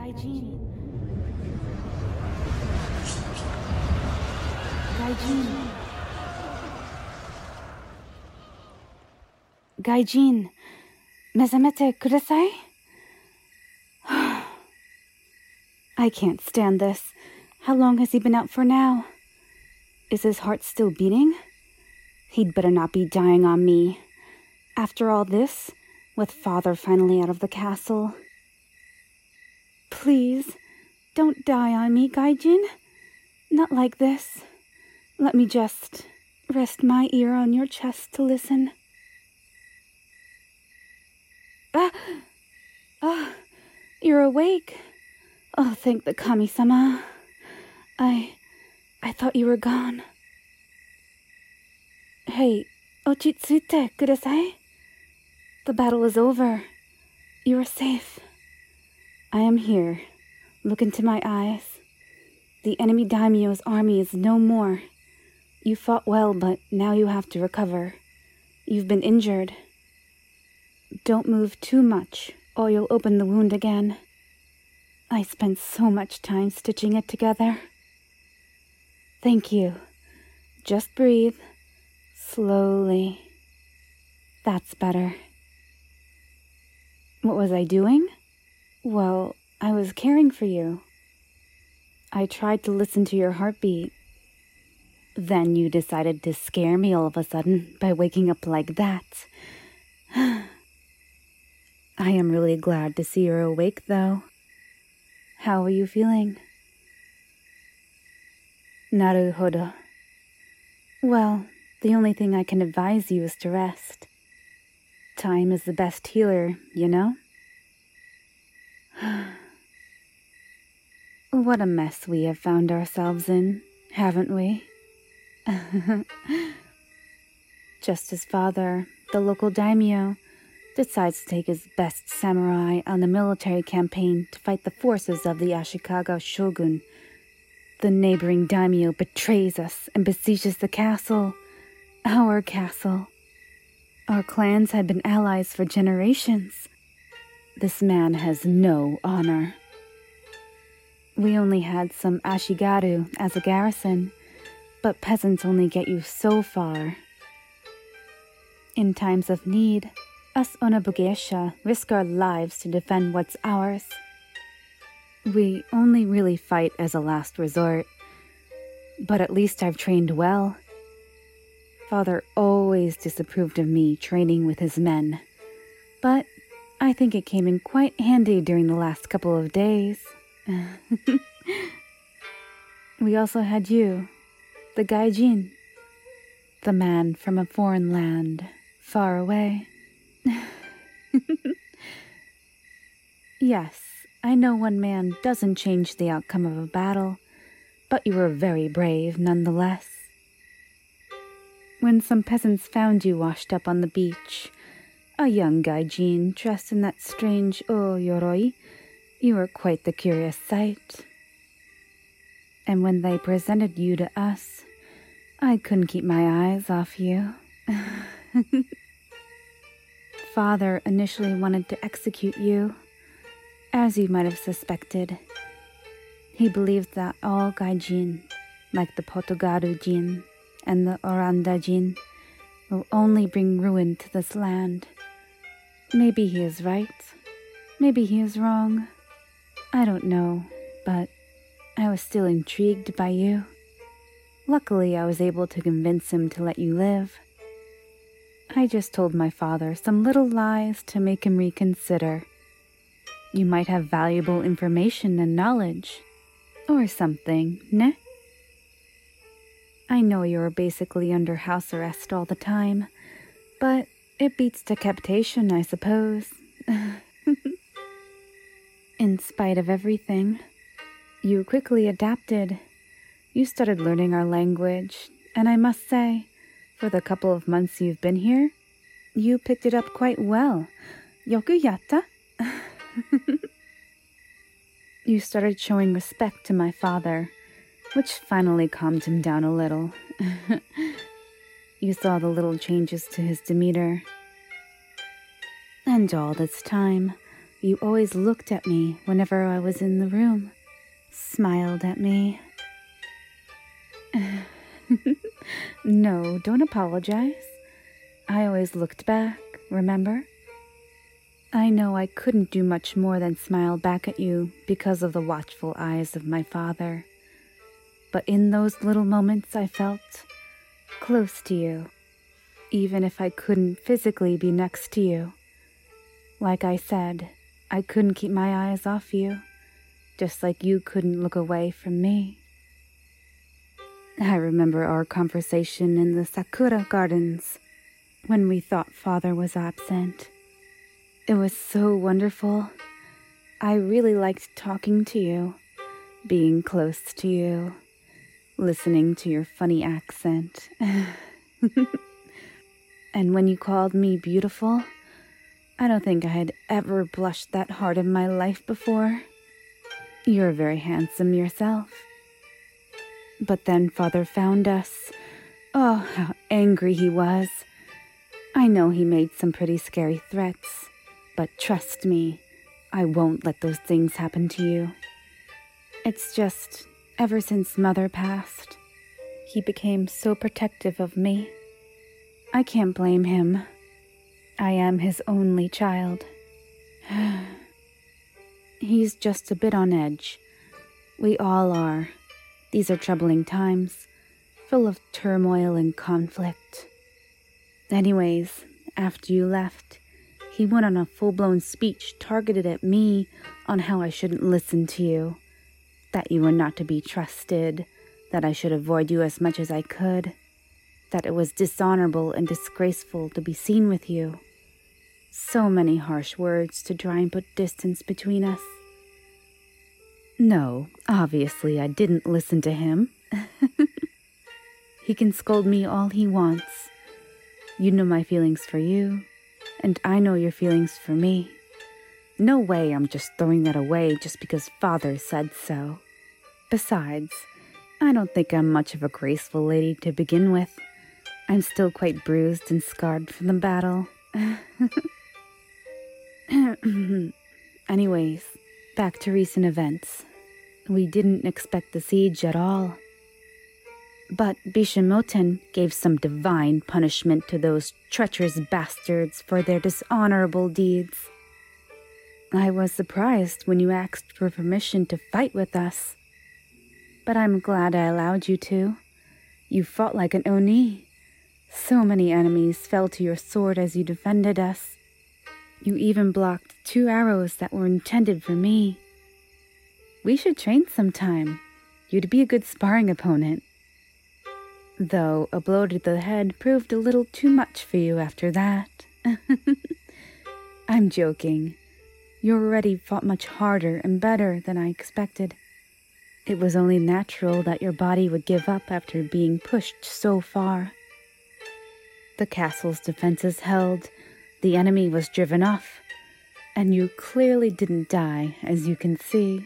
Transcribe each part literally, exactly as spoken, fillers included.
Gaijin. Gaijin. Gaijin. Mezamete kudasai? I can't stand this. How long has he been out for now? Is his heart still beating? He'd better not be dying on me. After all this, with father finally out of the castle. Please, don't die on me, Gaijin. Not like this. Let me just rest my ear on your chest to listen. Ah! Ah! You're awake. Oh, thank the Kami-sama. I... I thought you were gone. Hey, ochitsuite kudasai? The battle is over. You are safe. I am here. Look into my eyes. The enemy daimyo's army is no more. You fought well, but now you have to recover. You've been injured. Don't move too much, or you'll open the wound again. I spent so much time stitching it together. Thank you. Just breathe. Slowly. That's better. What was I doing? Well, I was caring for you. I tried to listen to your heartbeat. Then you decided to scare me all of a sudden by waking up like that. I am really glad to see you're awake, though. How are you feeling? Naruhodo. Well, the only thing I can advise you is to rest. Time is the best healer, you know? What a mess we have found ourselves in, haven't we? Just as father, the local daimyo, decides to take his best samurai on a military campaign to fight the forces of the Ashikaga shogun, the neighboring daimyo betrays us and besieges the castle. Our castle. Our clans had been allies for generations. This man has no honor. We only had some ashigaru as a garrison, but peasants only get you so far. In times of need, us Onobugesha risk our lives to defend what's ours. We only really fight as a last resort, but at least I've trained well. Father always disapproved of me training with his men, but I think it came in quite handy during the last couple of days. We also had you, the Gaijin, the man from a foreign land, far away. Yes, I know one man doesn't change the outcome of a battle, but you were very brave nonetheless. When some peasants found you washed up on the beach, a young Gaijin dressed in that strange o yoroi, you were quite the curious sight. And when they presented you to us, I couldn't keep my eyes off you. Father initially wanted to execute you, as you might have suspected. He believed that all Gaijin, like the Potogaru-jin and the Oranda-jin, will only bring ruin to this land. Maybe he is right. Maybe he is wrong. I don't know, but I was still intrigued by you. Luckily, I was able to convince him to let you live. I just told my father some little lies to make him reconsider. You might have valuable information and knowledge. Or something, ne? I know you were basically under house arrest all the time, but it beats decapitation, I suppose. In spite of everything, you quickly adapted. You started learning our language, and I must say, for the couple of months you've been here, you picked it up quite well. Yoku yatta? You started showing respect to my father, which finally calmed him down a little. You saw the little changes to his demeanor. And all this time, You always looked at me whenever I was in the room, smiled at me. No, don't apologize. I always looked back, remember? I know I couldn't do much more than smile back at you because of the watchful eyes of my father. But in those little moments I felt close to you, even if I couldn't physically be next to you. Like I said, I couldn't keep my eyes off you, just like you couldn't look away from me. I remember our conversation in the Sakura Gardens when we thought Father was absent. It was so wonderful. I really liked talking to you, being close to you, listening to your funny accent. And when you called me beautiful, I don't think I had ever blushed that hard in my life before. You're very handsome yourself. But then Father found us. Oh, how angry he was. I know he made some pretty scary threats, but trust me, I won't let those things happen to you. It's just, ever since Mother passed, he became so protective of me. I can't blame him. I am his only child. He's just a bit on edge. We all are. These are troubling times, full of turmoil and conflict. Anyways, after you left, he went on a full-blown speech targeted at me on how I shouldn't listen to you, that you were not to be trusted, that I should avoid you as much as I could, that it was dishonorable and disgraceful to be seen with you. So many harsh words to try and put distance between us. No, obviously I didn't listen to him. He can scold me all he wants. You know my feelings for you, and I know your feelings for me. No way I'm just throwing that away just because Father said so. Besides, I don't think I'm much of a graceful lady to begin with. I'm still quite bruised and scarred from the battle. Anyways, back to recent events. We didn't expect the siege at all. But Bishamoten gave some divine punishment to those treacherous bastards for their dishonorable deeds. I was surprised when you asked for permission to fight with us. But I'm glad I allowed you to. You fought like an Oni. So many enemies fell to your sword as you defended us. You even blocked two arrows that were intended for me. We should train sometime. You'd be a good sparring opponent. Though a blow to the head proved a little too much for you after that. I'm joking. You already fought much harder and better than I expected. It was only natural that your body would give up after being pushed so far. The castle's defenses held, the enemy was driven off, and you clearly didn't die, as you can see.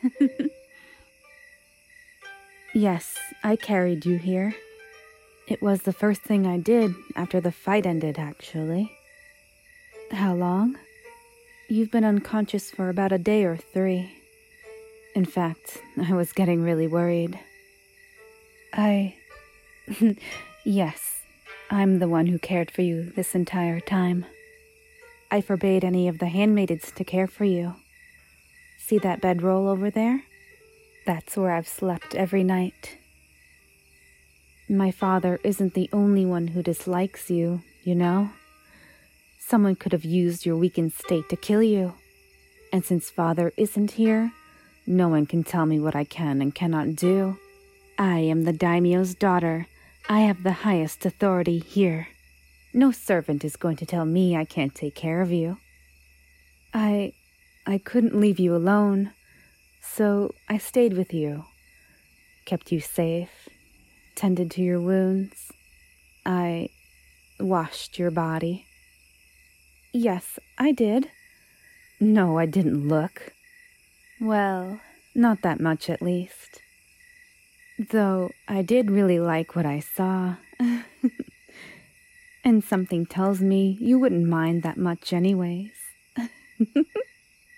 Yes, I carried you here. It was the first thing I did after the fight ended, actually. How long? You've been unconscious for about a day or three. In fact, I was getting really worried. I... Yes, I'm the one who cared for you this entire time. I forbade any of the handmaidens to care for you. See that bedroll over there? That's where I've slept every night. My father isn't the only one who dislikes you, you know? Someone could have used your weakened state to kill you. And since Father isn't here, no one can tell me what I can and cannot do. I am the daimyo's daughter. I have the highest authority here. No servant is going to tell me I can't take care of you. I... I couldn't leave you alone, so I stayed with you. Kept you safe, tended to your wounds. I washed your body. Yes, I did. No, I didn't look. Well, not that much at least. Though I did really like what I saw. And something tells me you wouldn't mind that much anyways.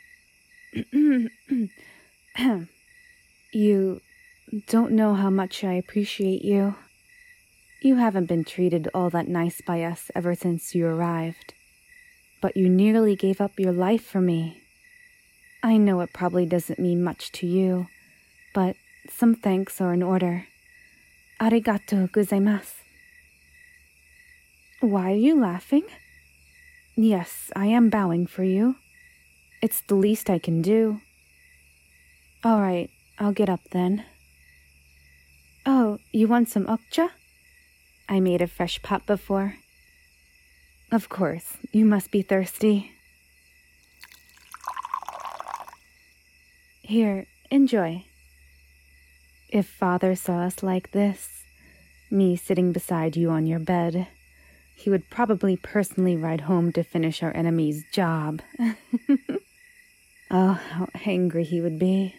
You don't know how much I appreciate you. You haven't been treated all that nice by us ever since you arrived. But you nearly gave up your life for me. I know it probably doesn't mean much to you, but some thanks are in order. Arigatou gozaimasu. Why are you laughing? Yes, I am bowing for you. It's the least I can do. All right, I'll get up then. Oh, you want some okja? I made a fresh pot before. Of course, you must be thirsty. Here, enjoy. If Father saw us like this, me sitting beside you on your bed, he would probably personally ride home to finish our enemy's job. Oh, how angry he would be.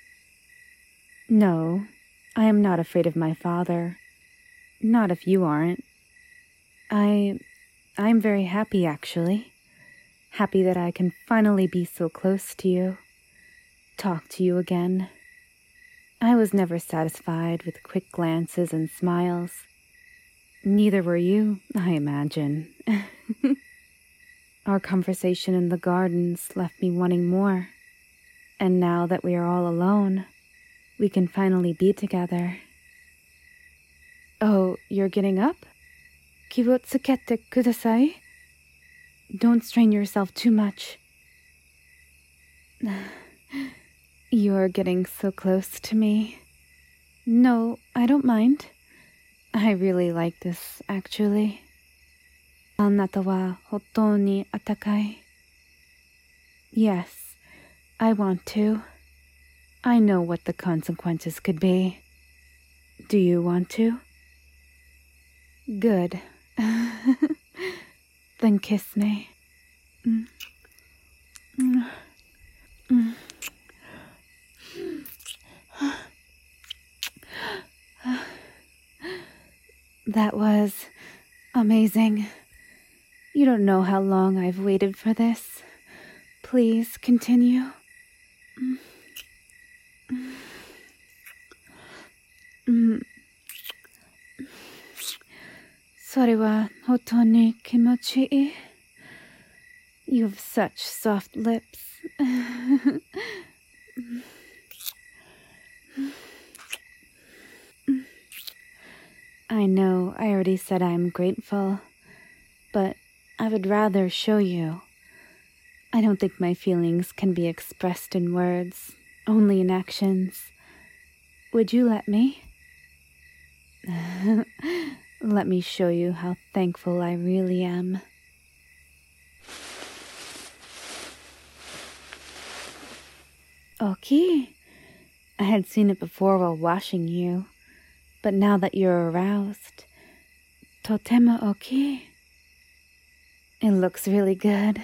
No, I am not afraid of my father. Not if you aren't. I... I'm very happy, actually. Happy that I can finally be so close to you. Talk to you again. I was never satisfied with quick glances and smiles. Neither were you, I imagine. Our conversation in the gardens left me wanting more. And now that we are all alone, we can finally be together. Oh, you're getting up? Ki wo tsukete kudasai? Don't strain yourself too much. You're getting so close to me. No, I don't mind. I really like this, actually. Anata wa hottou ni atakai. Yes, I want to. I know what the consequences could be. Do you want to? Good. Then kiss me. Mm. Mm. Mm. That was amazing. You don't know how long I've waited for this. Please continue. Mm. Mm. それは本当に気持ちいい. You have such soft lips. I know I already said I'm grateful, but I would rather show you. I don't think my feelings can be expressed in words, only in actions. Would you let me? Let me show you how thankful I really am. Okay. I had seen it before while washing you, but now that you're aroused, totemo okay. It looks really good.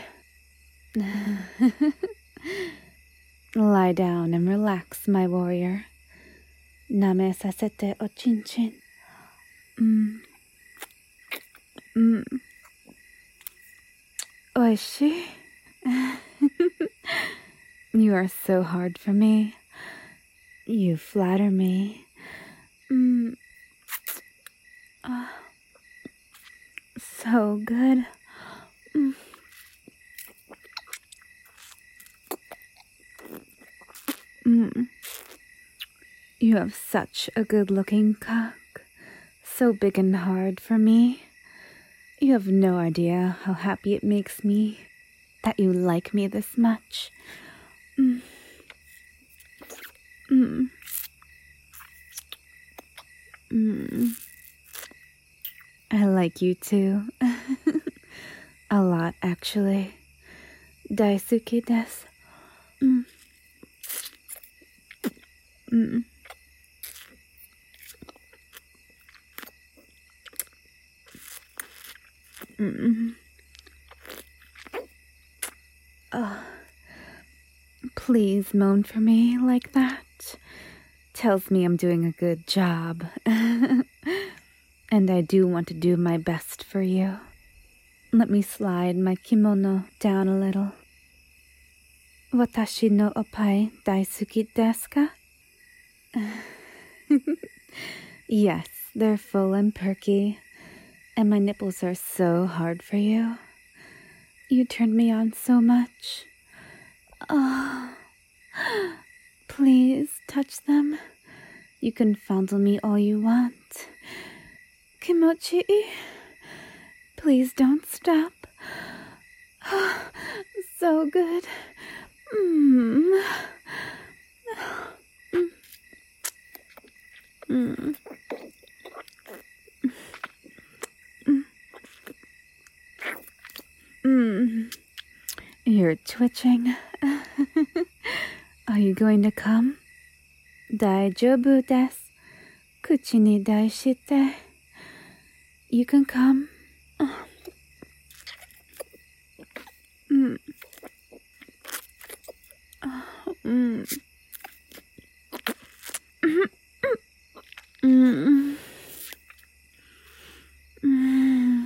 Lie down and relax, my warrior. Name sasete o chin chin. Mm. Mm. Oishi. You are so hard for me. You flatter me. Mm. Uh, so good. Mm. Mm. You have such a good-looking cock. So big and hard for me. You have no idea how happy it makes me that you like me this much. Mm. Mm. Mm. I like you too. A lot, actually. Daisuke desu. Mm. Mm. Mm. Oh. Please moan for me like that. Tells me I'm doing a good job. And I do want to do my best for you. Let me slide my kimono down a little. Watashi no oppai daisuki desu ka? Yes, they're full and perky, and my nipples are so hard for you. You turned me on so much. Oh, please touch them. You can fondle me all you want. Kimochi, please don't stop. So good. Mm. Mm. Mm. You're twitching. Are you going to come? Daijoubu desu. Kuchi ni daishite. You can come. Mm. Mm. Mm. Mm.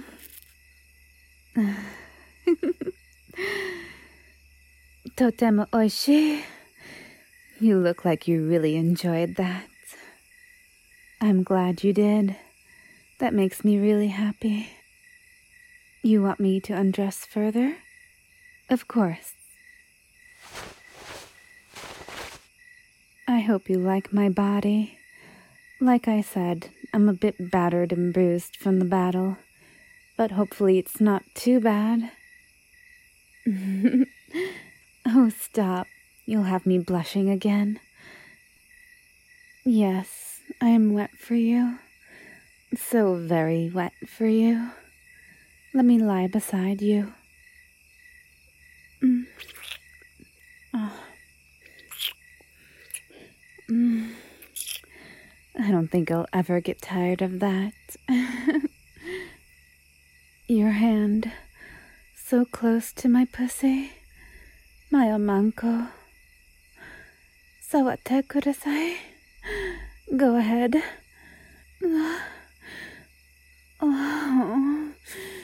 Totemo oishii. You look like you really enjoyed that. I'm glad you did. That makes me really happy. You want me to undress further? Of course. I hope you like my body. Like I said, I'm a bit battered and bruised from the battle, but hopefully it's not too bad. Oh, stop. You'll have me blushing again. Yes, I am wet for you. So very wet for you. Let me lie beside you. Mm. Oh. Mm. I don't think I'll ever get tired of that. Your hand, so close to my pussy. My omanko. Sawate kudasai. Go ahead. Oh.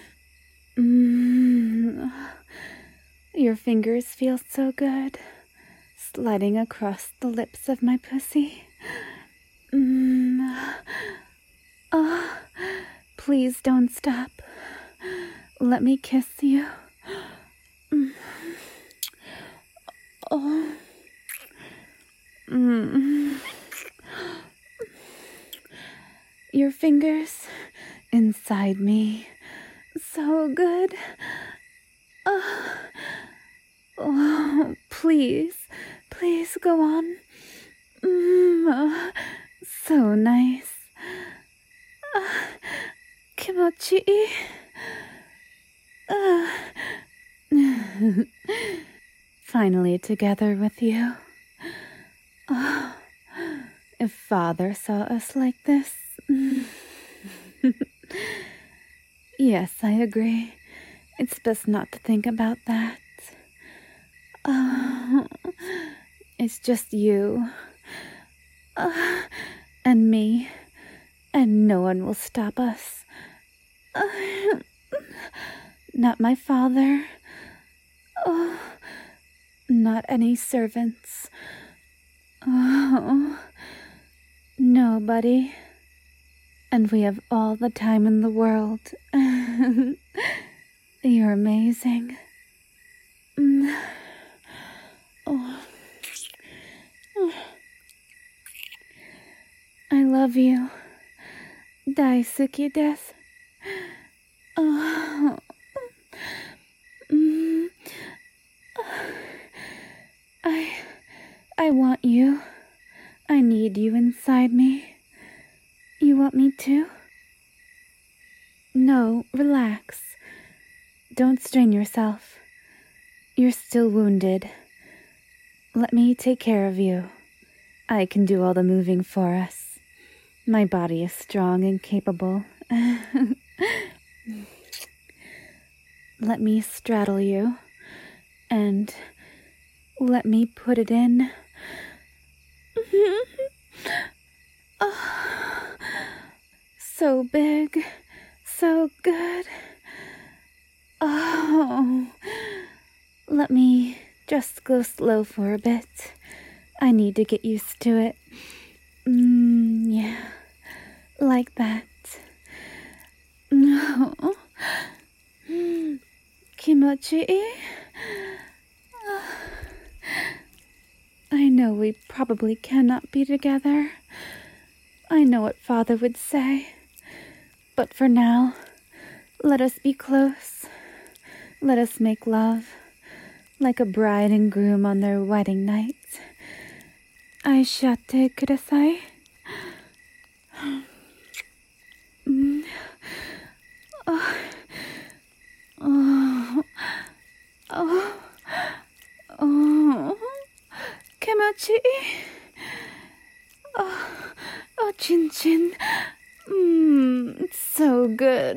Mm. Your fingers feel so good, sliding across the lips of my pussy. Mm. Oh, please don't stop. Let me kiss you. Mm. Oh. Mm. Your fingers inside me. So good. Oh. Oh, please, please go on. Mm. Oh, so nice. Uh, kimochi. Uh. Finally together with you. Oh, if Father saw us like this. Yes, I agree. It's best not to think about that. Oh, it's just you. Uh, and me. And no one will stop us. Uh, not my father. Oh, not any servants. Oh, nobody. And we have all the time in the world. You're amazing. Oh. I love you. Daisuki desu. Oh. Mm. I... I want you. I need you inside me. You want me too? No, relax. Don't strain yourself. You're still wounded. Let me take care of you. I can do all the moving for us. My body is strong and capable. Let me straddle you. And let me put it in. Oh, so big, so good. Oh, let me Just go slow for a bit. I need to get used to it. Mm, yeah. Like that. No. Kimochi-ii? I know we probably cannot be together. I know what Father would say. But for now, let us be close. Let us make love, like a bride and groom on their wedding night. Aishate kudasai. Mm. Oh. Oh. Oh. Oh. Kimochi-ii. Oh. Oh, Chin Chin. Mmm, it's so good.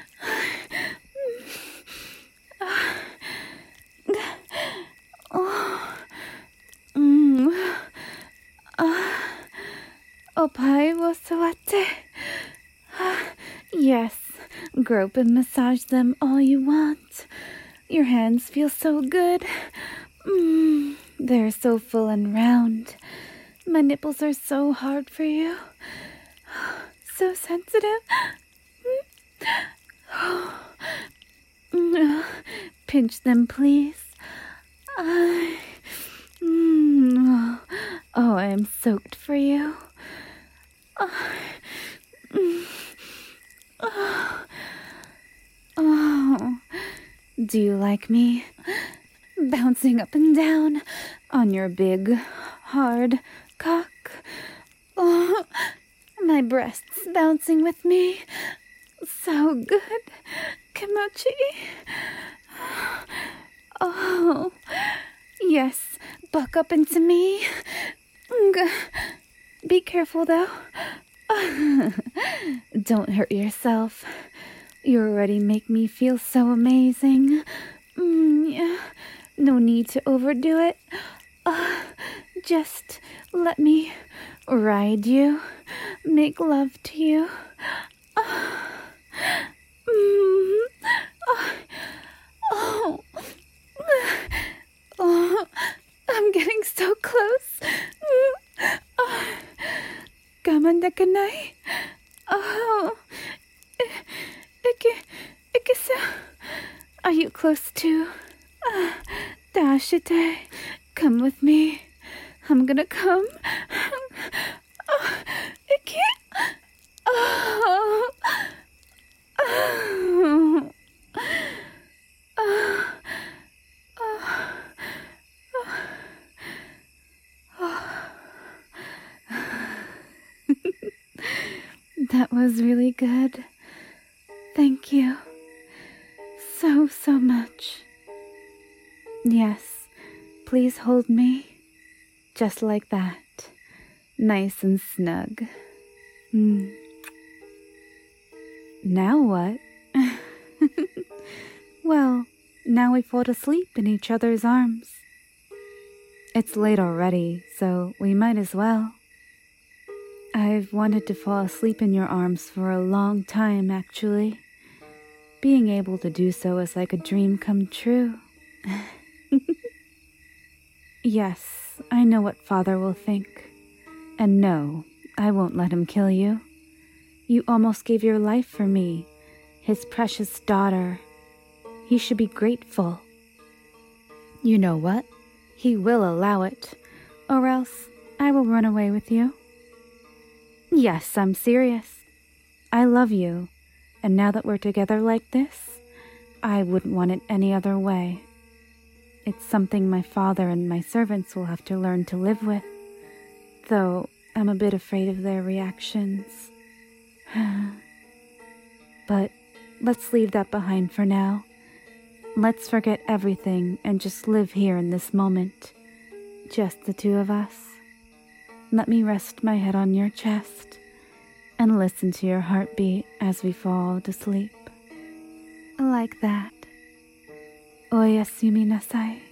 Oh. Mmm. Ah. Opai wo sawate. Yes, grope and massage them all you want. Your hands feel so good. Mmm, they're so full and round. My nipples are so hard for you. So sensitive. Pinch them, please. I... Mm. Oh, I am soaked for you. Oh, do you like me bouncing up and down on your big, hard cock? Oh, my breasts bouncing with me. So good. Kimochi. Oh, yes, buck up into me. Be careful, though. Don't hurt yourself. You already make me feel so amazing. Mm, yeah. No need to overdo it. Uh, just let me ride you, make love to you. Uh, mm, oh, oh, oh, I'm getting so close. Mm, oh, gaman dekanai. Oh, Ike, Ike-san, are you close too? Uh, Dashite, come with me. I'm gonna come. Oh, Ike. Oh. Oh. Oh. Oh. Oh. That was really good. Thank you. So, so much. Yes, please hold me. Just like that. Nice and snug. Mm. Now what? Well, now we fall asleep in each other's arms. It's late already, so we might as well. I've wanted to fall asleep in your arms for a long time, actually. Being able to do so is like a dream come true. Yes, I know what Father will think. And no, I won't let him kill you. You almost gave your life for me, his precious daughter. He should be grateful. You know what? He will allow it, or else I will run away with you. Yes, I'm serious. I love you, and now that we're together like this, I wouldn't want it any other way. It's something my father and my servants will have to learn to live with, though I'm a bit afraid of their reactions. But let's leave that behind for now. Let's forget everything and just live here in this moment. Just the two of us. Let me rest my head on your chest and listen to your heartbeat as we fall to sleep. Like that. Oyasumi nasai.